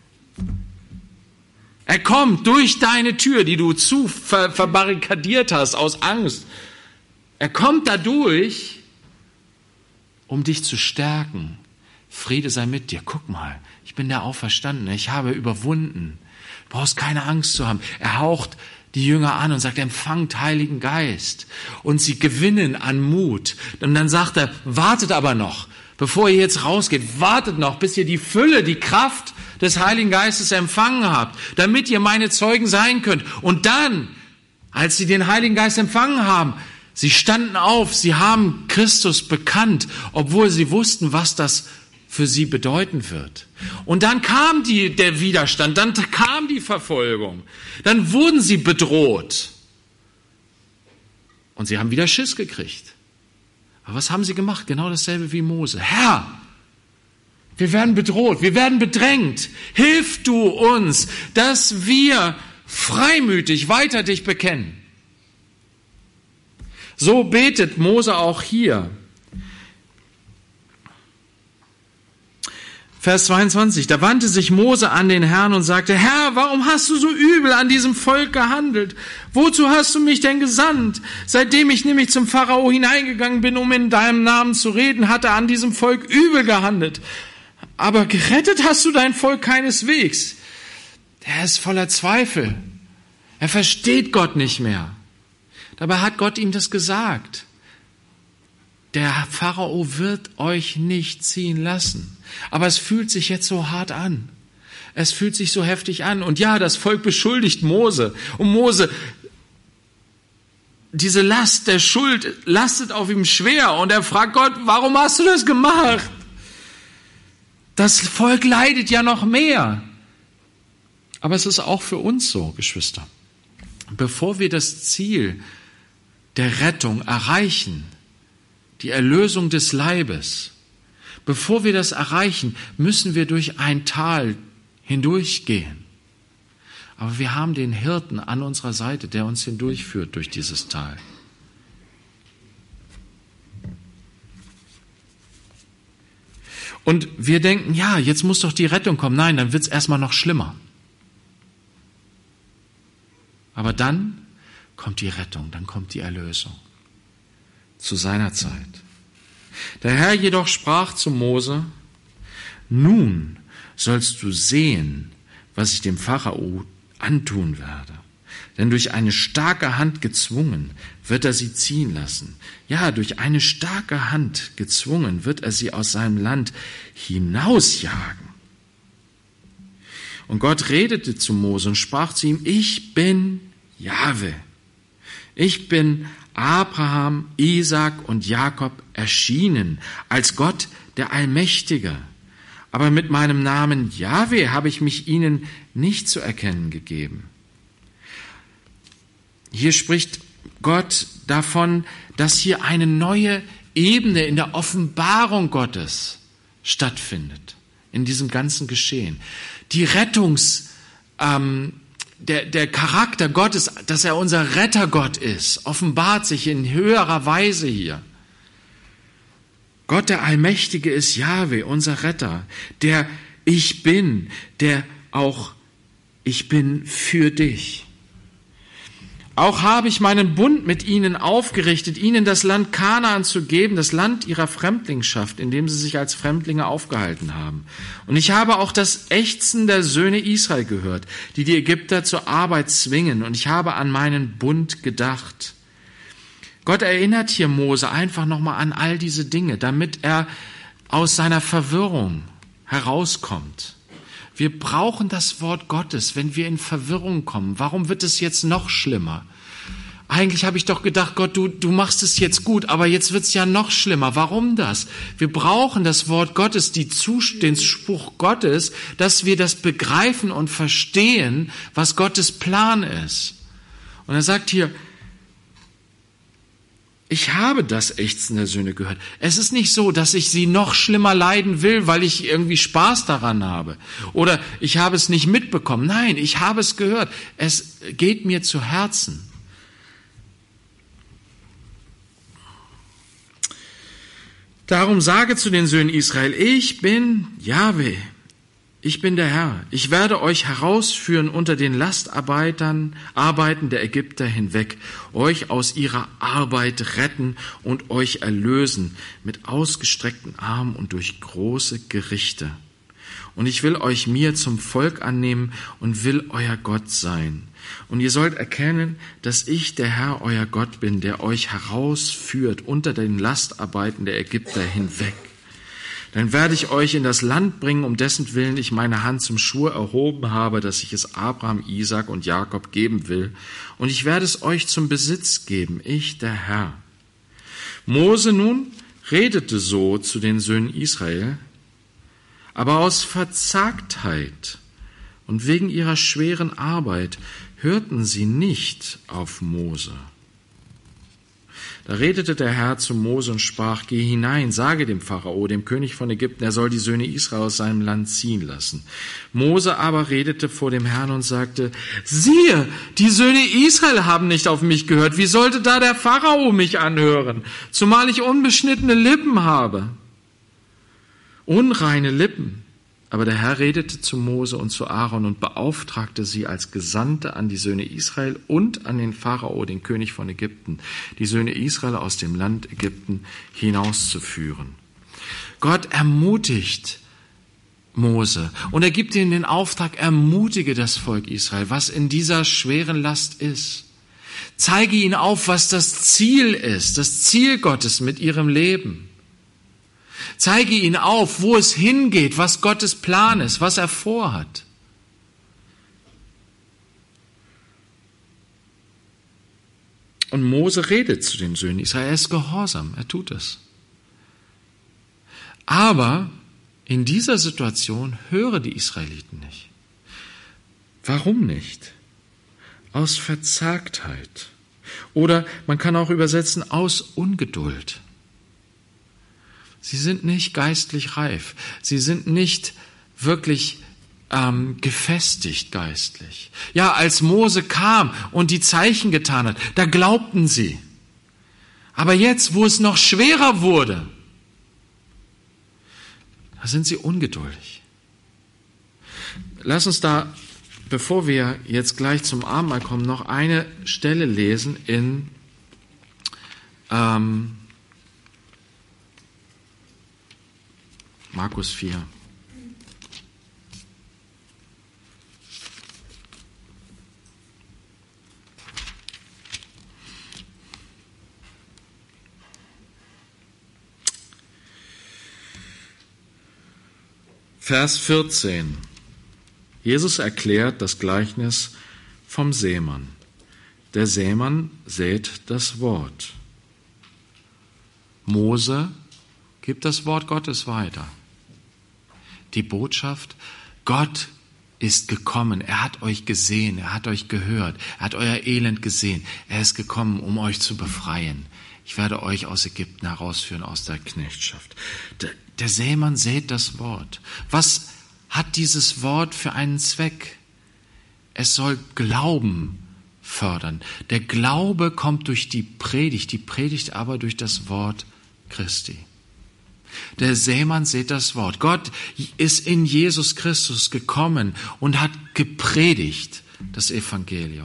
Er kommt durch deine Tür, die du verbarrikadiert hast aus Angst. Er kommt dadurch, um dich zu stärken. Friede sei mit dir. Guck mal, ich bin der Auferstandene. Ich habe überwunden. Du brauchst keine Angst zu haben. Er haucht die Jünger an und sagt, empfangt Heiligen Geist. Und sie gewinnen an Mut. Und dann sagt er, wartet aber noch, bevor ihr jetzt rausgeht, wartet noch, bis ihr die Fülle, die Kraft des Heiligen Geistes empfangen habt, damit ihr meine Zeugen sein könnt. Und dann, als sie den Heiligen Geist empfangen haben, sie standen auf, sie haben Christus bekannt, obwohl sie wussten, was das für sie bedeuten wird. Und dann kam der Widerstand, dann kam die Verfolgung, dann wurden sie bedroht. Und sie haben wieder Schiss gekriegt. Aber was haben sie gemacht? Genau dasselbe wie Mose. Herr, wir werden bedroht, wir werden bedrängt. Hilf du uns, dass wir freimütig weiter dich bekennen. So betet Mose auch hier. Vers 22, da wandte sich Mose an den Herrn und sagte, Herr, warum hast du so übel an diesem Volk gehandelt? Wozu hast du mich denn gesandt? Seitdem ich nämlich zum Pharao hineingegangen bin, um in deinem Namen zu reden, hat er an diesem Volk übel gehandelt. Aber gerettet hast du dein Volk keineswegs. Er ist voller Zweifel. Er versteht Gott nicht mehr. Dabei hat Gott ihm das gesagt. Der Pharao wird euch nicht ziehen lassen. Aber es fühlt sich jetzt so hart an. Es fühlt sich so heftig an. Und ja, das Volk beschuldigt Mose. Und Mose, diese Last der Schuld lastet auf ihm schwer. Und er fragt Gott, warum hast du das gemacht? Das Volk leidet ja noch mehr. Aber es ist auch für uns so, Geschwister. Bevor wir das Ziel der Rettung erreichen, die Erlösung des Leibes, bevor wir das erreichen, müssen wir durch ein Tal hindurchgehen. Aber wir haben den Hirten an unserer Seite, der uns hindurchführt durch dieses Tal. Und wir denken, ja, jetzt muss doch die Rettung kommen. Nein, dann wird es erstmal noch schlimmer. Aber dann kommt die Rettung, dann kommt die Erlösung. Zu seiner Zeit. Der Herr jedoch sprach zu Mose, nun sollst du sehen, was ich dem Pharao antun werde. Denn durch eine starke Hand gezwungen wird er sie ziehen lassen. Ja, durch eine starke Hand gezwungen wird er sie aus seinem Land hinausjagen. Und Gott redete zu Mose und sprach zu ihm, ich bin Jahwe. Ich bin Abraham, Isaak und Jakob erschienen als Gott der Allmächtige. Aber mit meinem Namen Jahwe habe ich mich ihnen nicht zu erkennen gegeben. Hier spricht Gott davon, dass hier eine neue Ebene in der Offenbarung Gottes stattfindet, in diesem ganzen Geschehen. Die der Charakter Gottes, dass er unser Rettergott ist, offenbart sich in höherer Weise hier. Gott der Allmächtige ist Jahwe, unser Retter, der ich bin, der auch ich bin für dich. Auch habe ich meinen Bund mit ihnen aufgerichtet, ihnen das Land Kanaan zu geben, das Land ihrer Fremdlingschaft, in dem sie sich als Fremdlinge aufgehalten haben. Und ich habe auch das Ächzen der Söhne Israel gehört, die die Ägypter zur Arbeit zwingen. Und ich habe an meinen Bund gedacht. Gott erinnert hier Mose einfach nochmal an all diese Dinge, damit er aus seiner Verwirrung herauskommt. Wir brauchen das Wort Gottes, wenn wir in Verwirrung kommen. Warum wird es jetzt noch schlimmer? Eigentlich habe ich doch gedacht, Gott, du machst es jetzt gut, aber jetzt wird es ja noch schlimmer. Warum das? Wir brauchen das Wort Gottes, den Spruch Gottes, dass wir das begreifen und verstehen, was Gottes Plan ist. Und er sagt hier, Ich habe das Ächzen der Söhne gehört. Es ist nicht so, dass ich sie noch schlimmer leiden will, weil ich irgendwie Spaß daran habe. Oder ich habe es nicht mitbekommen. Nein, ich habe es gehört. Es geht mir zu Herzen. Darum sage zu den Söhnen Israel, ich bin Jahwe. Ich bin der Herr. Ich werde euch herausführen unter den Arbeiten der Ägypter hinweg, euch aus ihrer Arbeit retten und euch erlösen mit ausgestreckten Armen und durch große Gerichte. Und ich will euch mir zum Volk annehmen und will euer Gott sein. Und ihr sollt erkennen, dass ich der Herr, euer Gott bin, der euch herausführt unter den Lastarbeiten der Ägypter hinweg. Dann werde ich euch in das Land bringen, um dessen Willen ich meine Hand zum Schwur erhoben habe, dass ich es Abraham, Isaak und Jakob geben will. Und ich werde es euch zum Besitz geben, ich, der Herr. Mose nun redete so zu den Söhnen Israel, aber aus Verzagtheit und wegen ihrer schweren Arbeit hörten sie nicht auf Mose. Da redete der Herr zu Mose und sprach, geh hinein, sage dem Pharao, dem König von Ägypten, er soll die Söhne Israel aus seinem Land ziehen lassen. Mose aber redete vor dem Herrn und sagte, siehe, die Söhne Israel haben nicht auf mich gehört. Wie sollte da der Pharao mich anhören, zumal ich unbeschnittene Lippen habe? Unreine Lippen. Aber der Herr redete zu Mose und zu Aaron und beauftragte sie als Gesandte an die Söhne Israel und an den Pharao, den König von Ägypten, die Söhne Israel aus dem Land Ägypten hinauszuführen. Gott ermutigt Mose und er gibt ihm den Auftrag, ermutige das Volk Israel, was in dieser schweren Last ist. Zeige ihnen auf, was das Ziel ist, das Ziel Gottes mit ihrem Leben. Zeige ihnen auf, wo es hingeht, was Gottes Plan ist, was er vorhat. Und Mose redet zu den Söhnen Israel. Er ist gehorsam, er tut es. Aber in dieser Situation hören die Israeliten nicht. Warum nicht? Aus Verzagtheit. Oder man kann auch übersetzen, aus Ungeduld. Sie sind nicht geistlich reif. Sie sind nicht wirklich gefestigt geistlich. Ja, als Mose kam und die Zeichen getan hat, da glaubten sie. Aber jetzt, wo es noch schwerer wurde, da sind sie ungeduldig. Lass uns da, bevor wir jetzt gleich zum Abendmahl kommen, noch eine Stelle lesen in Markus 4. Vers 14. Jesus erklärt das Gleichnis vom Sämann. Der Sämann sät das Wort. Mose gibt das Wort Gottes weiter. Die Botschaft, Gott ist gekommen, er hat euch gesehen, er hat euch gehört, er hat euer Elend gesehen, er ist gekommen, um euch zu befreien. Ich werde euch aus Ägypten herausführen, aus der Knechtschaft. Der Sämann sät das Wort. Was hat dieses Wort für einen Zweck? Es soll Glauben fördern. Der Glaube kommt durch die Predigt aber durch das Wort Christi. Der Sämann sät das Wort. Gott ist in Jesus Christus gekommen und hat gepredigt das Evangelium.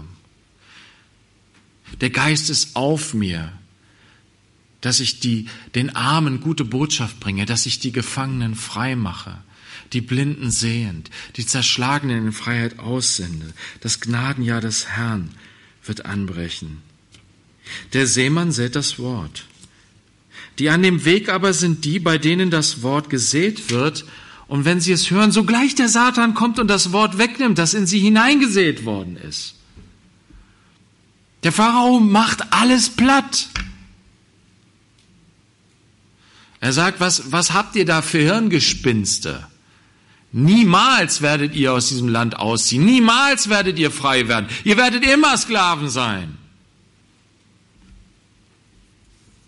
Der Geist ist auf mir, dass ich den Armen gute Botschaft bringe, dass ich die Gefangenen frei mache, die Blinden sehend, die Zerschlagenen in Freiheit aussende. Das Gnadenjahr des Herrn wird anbrechen. Der Sämann sät das Wort. Die an dem Weg aber sind die, bei denen das Wort gesät wird, und wenn sie es hören, sogleich der Satan kommt und das Wort wegnimmt, das in sie hineingesät worden ist. Der Pharao macht alles platt. Er sagt, was habt ihr da für Hirngespinste? Niemals werdet ihr aus diesem Land ausziehen. Niemals werdet ihr frei werden. Ihr werdet immer Sklaven sein.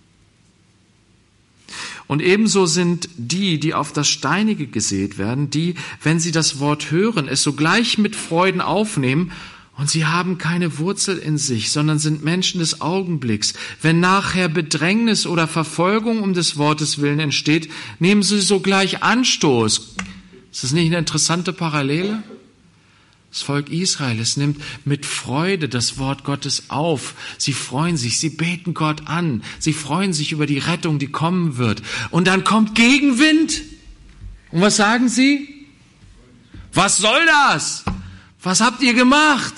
Und ebenso sind die auf das Steinige gesät werden, die, wenn sie das Wort hören, es sogleich mit Freuden aufnehmen, und sie haben keine Wurzel in sich, sondern sind Menschen des Augenblicks. Wenn nachher Bedrängnis oder Verfolgung um des Wortes willen entsteht, nehmen sie sogleich Anstoß. Ist das nicht eine interessante Parallele? Das Volk Israel, es nimmt mit Freude das Wort Gottes auf. Sie freuen sich, sie beten Gott an. Sie freuen sich über die Rettung, die kommen wird. Und dann kommt Gegenwind. Und was sagen sie? Was soll das? Was habt ihr gemacht?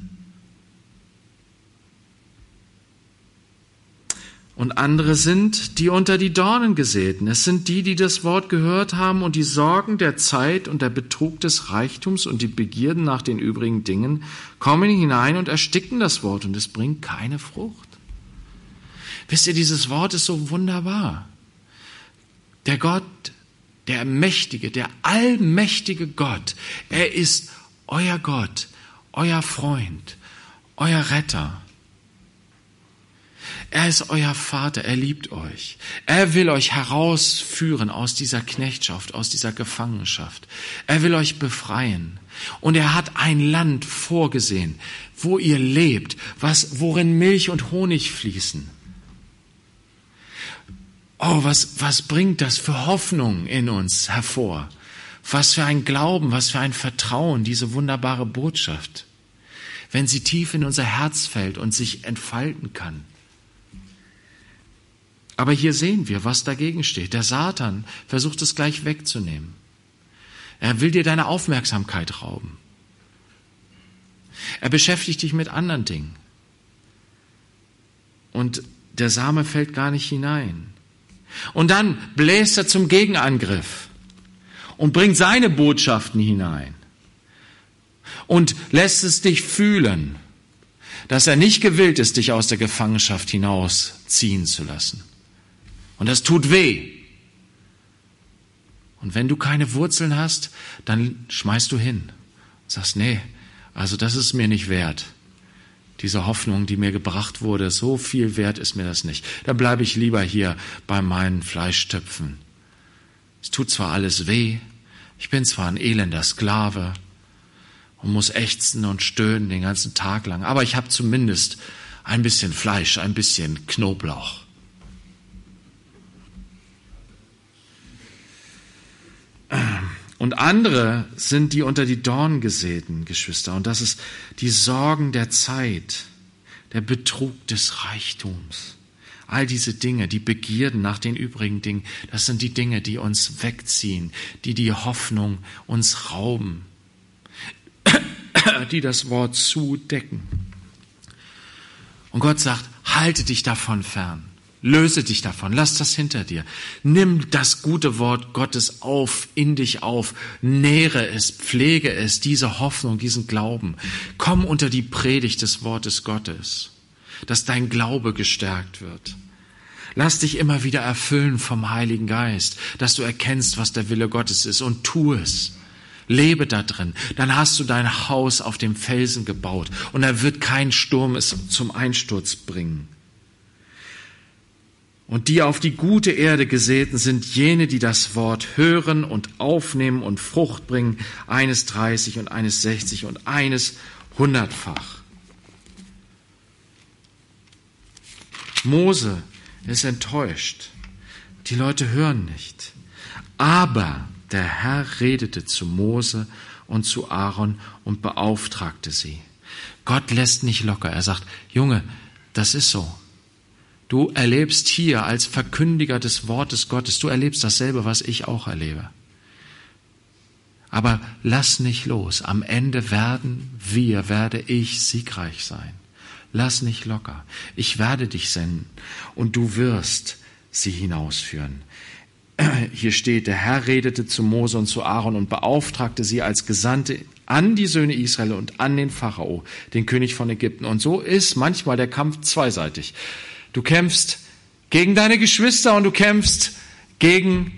Und andere sind die unter die Dornen gesäten. Es sind die das Wort gehört haben und die Sorgen der Zeit und der Betrug des Reichtums und die Begierden nach den übrigen Dingen kommen hinein und ersticken das Wort und es bringt keine Frucht. Wisst ihr, dieses Wort ist so wunderbar. Der Gott, der mächtige, der allmächtige Gott, er ist euer Gott, euer Freund, euer Retter. Er ist euer Vater, er liebt euch. Er will euch herausführen aus dieser Knechtschaft, aus dieser Gefangenschaft. Er will euch befreien. Und er hat ein Land vorgesehen, wo ihr lebt, worin Milch und Honig fließen. Oh, was bringt das für Hoffnung in uns hervor? Was für ein Glauben, was für ein Vertrauen, diese wunderbare Botschaft, wenn sie tief in unser Herz fällt und sich entfalten kann. Aber hier sehen wir, was dagegen steht. Der Satan versucht es gleich wegzunehmen. Er will dir deine Aufmerksamkeit rauben. Er beschäftigt dich mit anderen Dingen. Und der Same fällt gar nicht hinein. Und dann bläst er zum Gegenangriff und bringt seine Botschaften hinein und lässt es dich fühlen, dass er nicht gewillt ist, dich aus der Gefangenschaft hinausziehen zu lassen. Und das tut weh. Und wenn du keine Wurzeln hast, dann schmeißt du hin. Sagst, nee, also das ist mir nicht wert. Diese Hoffnung, die mir gebracht wurde, so viel wert ist mir das nicht. Da bleibe ich lieber hier bei meinen Fleischtöpfen. Es tut zwar alles weh, ich bin zwar ein elender Sklave und muss ächzen und stöhnen den ganzen Tag lang, aber ich habe zumindest ein bisschen Fleisch, ein bisschen Knoblauch. Und andere sind die unter die Dornen gesäten, Geschwister. Und das ist die Sorgen der Zeit, der Betrug des Reichtums. All diese Dinge, die Begierden nach den übrigen Dingen, das sind die Dinge, die uns wegziehen, die Hoffnung uns rauben, die das Wort zudecken. Und Gott sagt, halte dich davon fern. Löse dich davon, lass das hinter dir. Nimm das gute Wort Gottes in dich auf, nähre es, pflege es, diese Hoffnung, diesen Glauben. Komm unter die Predigt des Wortes Gottes, dass dein Glaube gestärkt wird. Lass dich immer wieder erfüllen vom Heiligen Geist, dass du erkennst, was der Wille Gottes ist und tu es. Lebe da drin, dann hast du dein Haus auf dem Felsen gebaut und er wird kein Sturm es zum Einsturz bringen. Und die auf die gute Erde gesäten sind jene, die das Wort hören und aufnehmen und Frucht bringen, eines 30 und eines 60 und eines 100-fach. Mose ist enttäuscht. Die Leute hören nicht. Aber der Herr redete zu Mose und zu Aaron und beauftragte sie. Gott lässt nicht locker. Er sagt, Junge, das ist so. Du erlebst hier als Verkündiger des Wortes Gottes, du erlebst dasselbe, was ich auch erlebe. Aber lass nicht los. Am Ende werde ich siegreich sein. Lass nicht locker. Ich werde dich senden und du wirst sie hinausführen. Hier steht, der Herr redete zu Mose und zu Aaron und beauftragte sie als Gesandte an die Söhne Israel und an den Pharao, den König von Ägypten. Und so ist manchmal der Kampf zweiseitig. Du kämpfst gegen deine Geschwister und du kämpfst gegen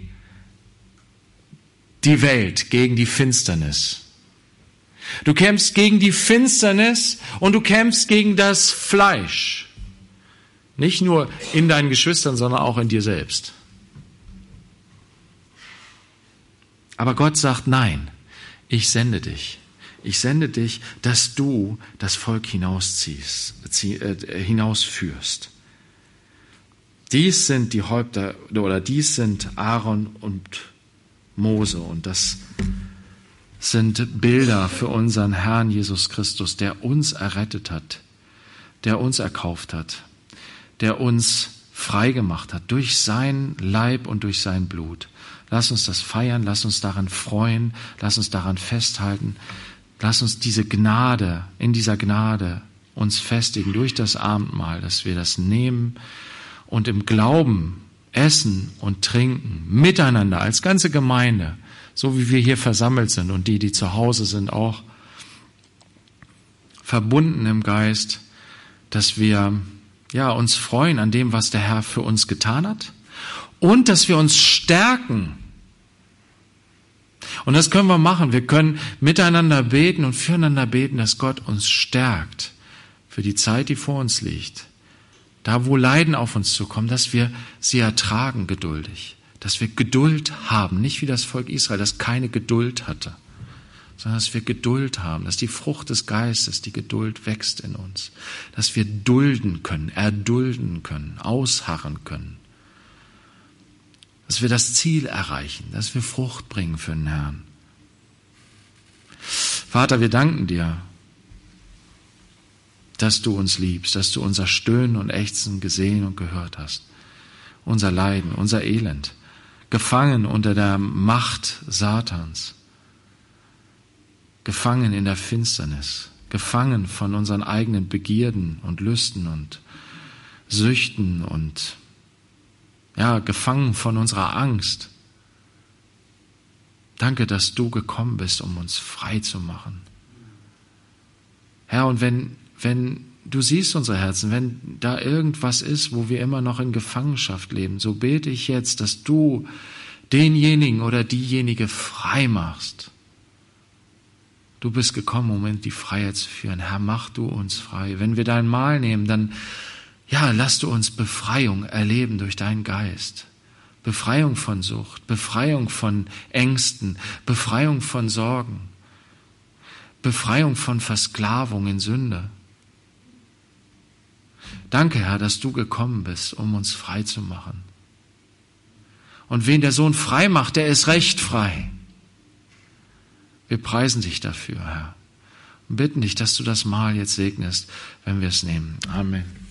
die Welt, gegen die Finsternis. Du kämpfst gegen die Finsternis und du kämpfst gegen das Fleisch. Nicht nur in deinen Geschwistern, sondern auch in dir selbst. Aber Gott sagt, nein, ich sende dich. Ich sende dich, dass du das Volk hinausführst. Dies sind die Häupter, oder dies sind Aaron und Mose, und das sind Bilder für unseren Herrn Jesus Christus, der uns errettet hat, der uns erkauft hat, der uns frei gemacht hat durch sein Leib und durch sein Blut. Lass uns das feiern, lass uns daran freuen, lass uns daran festhalten, lass uns diese Gnade, in dieser Gnade uns festigen durch das Abendmahl, dass wir das nehmen und im Glauben essen und trinken, miteinander, als ganze Gemeinde, so wie wir hier versammelt sind und die zu Hause sind, auch verbunden im Geist, dass wir uns freuen an dem, was der Herr für uns getan hat und dass wir uns stärken. Und das können wir machen. Wir können miteinander beten und füreinander beten, dass Gott uns stärkt für die Zeit, die vor uns liegt. Da, wo Leiden auf uns zukommen, dass wir sie ertragen geduldig. Dass wir Geduld haben, nicht wie das Volk Israel, das keine Geduld hatte, sondern dass wir Geduld haben, dass die Frucht des Geistes, die Geduld wächst in uns, dass wir dulden können, erdulden können, ausharren können, dass wir das Ziel erreichen, dass wir Frucht bringen für den Herrn. Vater, wir danken dir, dass du uns liebst, dass du unser Stöhnen und Ächzen gesehen und gehört hast, unser Leiden, unser Elend, gefangen unter der Macht Satans, gefangen in der Finsternis, gefangen von unseren eigenen Begierden und Lüsten und Süchten und gefangen von unserer Angst. Danke, dass du gekommen bist, um uns frei zu machen. Herr, und wenn du siehst unsere Herzen, wenn da irgendwas ist, wo wir immer noch in Gefangenschaft leben, so bete ich jetzt, dass du denjenigen oder diejenige frei machst. Du bist gekommen, um in die Freiheit zu führen. Herr, mach du uns frei. Wenn wir dein Mahl nehmen, dann lass du uns Befreiung erleben durch deinen Geist. Befreiung von Sucht, Befreiung von Ängsten, Befreiung von Sorgen, Befreiung von Versklavung in Sünde. Danke, Herr, dass du gekommen bist, um uns frei zu machen. Und wen der Sohn frei macht, der ist recht frei. Wir preisen dich dafür, Herr, und bitten dich, dass du das Mahl jetzt segnest, wenn wir es nehmen. Amen.